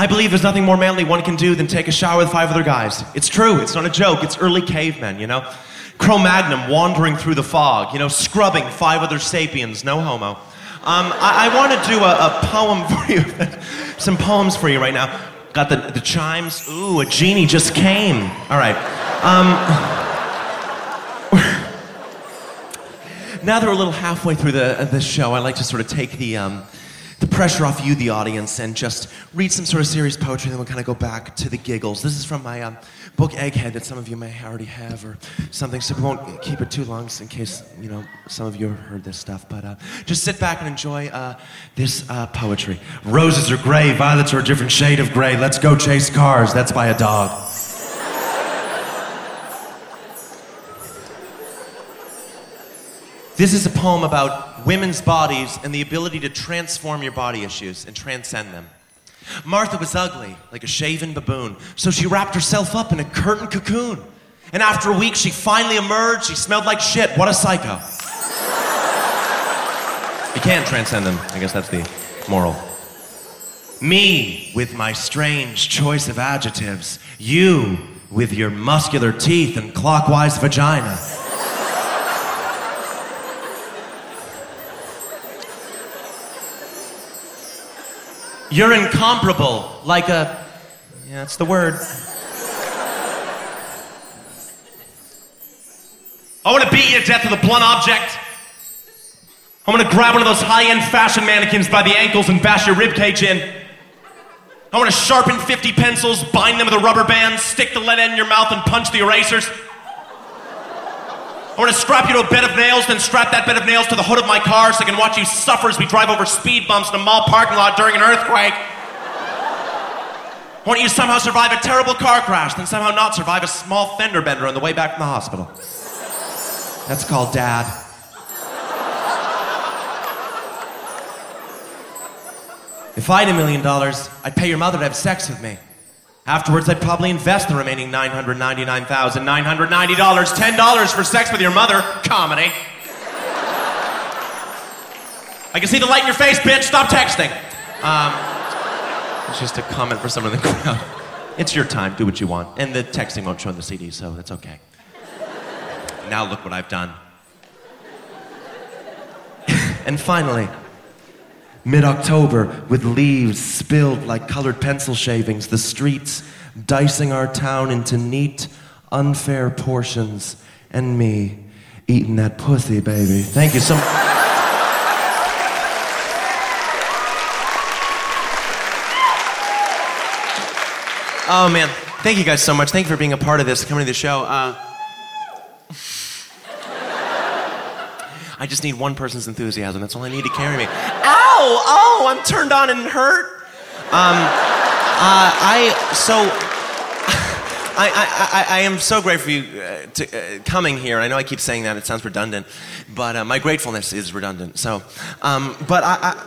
I believe there's nothing more manly one can do than take a shower with 5 other guys. It's true, it's not a joke, it's early cavemen, you know? Cro-Magnon wandering through the fog, you know, scrubbing 5 other sapiens, no homo. I want to do a poem for you, some poems for you right now. Got the chimes. Ooh, a genie just came. All right. Now that we're a little halfway through the show, I'd like to sort of take the pressure off you, the audience, and just read some sort of serious poetry, then we'll kind of go back to the giggles. This is from my book Egghead that some of you may already have or something, so we won't keep it too long in case, you know, some of you have heard this stuff. But just sit back and enjoy this poetry. Roses are gray, violets are a different shade of gray. Let's go chase cars. That's by a dog. This is a poem about women's bodies and the ability to transform your body issues and transcend them. Martha was ugly, like a shaven baboon, so she wrapped herself up in a curtain cocoon. And after a week, she finally emerged. She smelled like shit. What a psycho. You can't transcend them. I guess that's the moral. Me, with my strange choice of adjectives. You, with your muscular teeth and clockwise vagina. You're incomparable, like a... Yeah, that's the word. I want to beat you to death with a blunt object. I'm going to grab one of those high-end fashion mannequins by the ankles and bash your ribcage in. I want to sharpen 50 pencils, bind them with a rubber band, stick the lead end in your mouth and punch the erasers. I want to strap you to a bed of nails, then strap that bed of nails to the hood of my car so I can watch you suffer as we drive over speed bumps in a mall parking lot during an earthquake. I want you to somehow survive a terrible car crash, then somehow not survive a small fender bender on the way back from the hospital. That's called dad. If I had $1 million, I'd pay your mother to have sex with me. Afterwards, I'd probably invest the remaining $999,990, $10 for sex with your mother. Comedy. I can see the light in your face, bitch. Stop texting. It's just a comment for someone in the crowd. It's your time. Do what you want. And the texting won't show on the CD, so that's okay. Now look what I've done. And finally, mid-October, with leaves spilled like colored pencil shavings, the streets dicing our town into neat, unfair portions, and me eating that pussy, baby. Thank you so much. Oh, man. Thank you guys so much. Thank you for being a part of this, coming to the show. I just need one person's enthusiasm. That's all I need to carry me. Ow! Oh, I'm turned on and hurt. I am so grateful for you coming here. I know I keep saying that. It sounds redundant, but my gratefulness is redundant. So, but